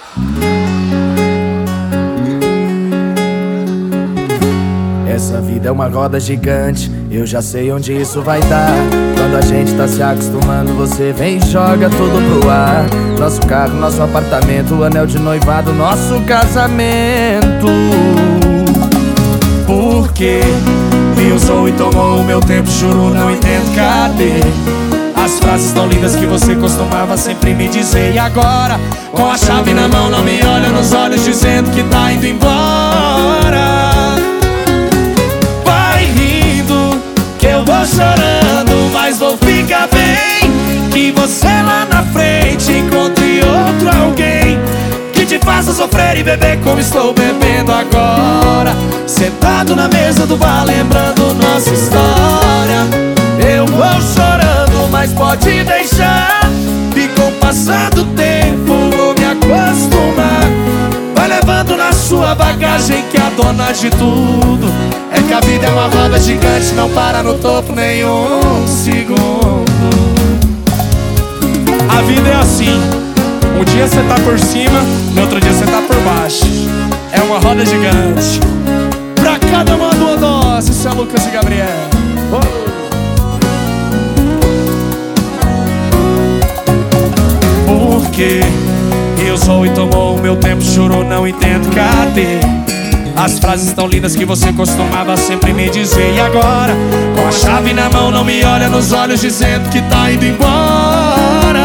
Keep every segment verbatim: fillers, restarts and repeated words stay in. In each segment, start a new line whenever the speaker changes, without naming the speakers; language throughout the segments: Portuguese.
Essa vida é uma roda gigante, eu já sei onde isso vai dar. Quando a gente tá se acostumando, você vem e joga tudo pro ar. Nosso carro, nosso apartamento, o anel de noivado, nosso casamento. Por quê? Me usou e tomou o meu tempo, juro, não entendo, cadê? As frases tão lindas que você costumava sempre me dizer. E agora, com a chave na mão, não me olha nos olhos dizendo que tá indo embora. Eu vou chorando, mas vou ficar bem. Que você lá na frente encontre outro alguém que te faça sofrer e beber como estou bebendo agora, sentado na mesa do bar, lembrando nossa história. Eu vou chorando, mas pode deixar. E com o passar do tempo vou me acostumar. Vai levando na sua bagagem que a dona de tudo é que a vida é uma roda gigante, não para no topo nem um segundo.
A vida é assim, um dia você tá por cima, no outro dia você tá por baixo. É uma roda gigante. Pra cada uma duas doses, isso é Lucas e Gabriel. Oh.
Por quê? Eu sou e tomou o meu tempo, juro, não entendo, cadê? As frases tão lindas que você costumava sempre me dizer. E agora, com a chave na mão, não me olha nos olhos dizendo que tá indo embora.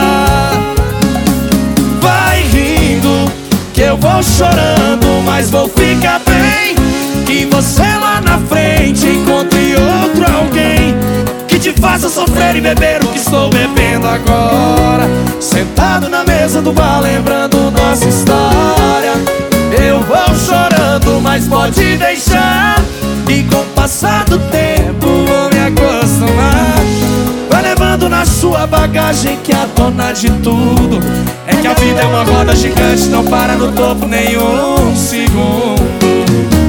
Vai rindo, que eu vou chorando, mas vou ficar bem. Que você lá na frente encontre outro alguém que te faça sofrer e beber o que estou bebendo agora, sentado na mesa do bar, lembrando nossa história. Eu vou chorando, mas pode deixar. E com o passar do tempo vou me acostumar. Vai levando na sua bagagem que a dona de tudo é que a vida é uma roda gigante, não para no topo nem um segundo.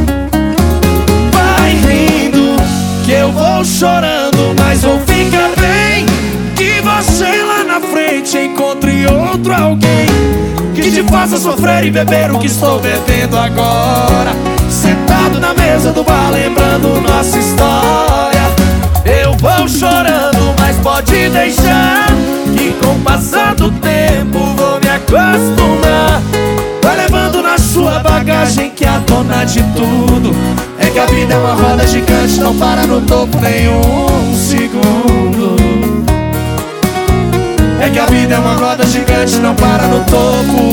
Vai rindo, que eu vou chorando, mas vou ficar bem. Que você lá na frente encontre outro alguém que te faça sofrer e beber o que estou bebendo agora, sentado na mesa do bar, lembrando nossa história. Eu vou chorando, mas pode deixar. Que com o passar do tempo vou me acostumar. Vai levando na sua bagagem que a dona de tudo é que a vida é uma roda gigante, não para no topo nem um segundo. É que a vida é uma roda gigante, não para no topo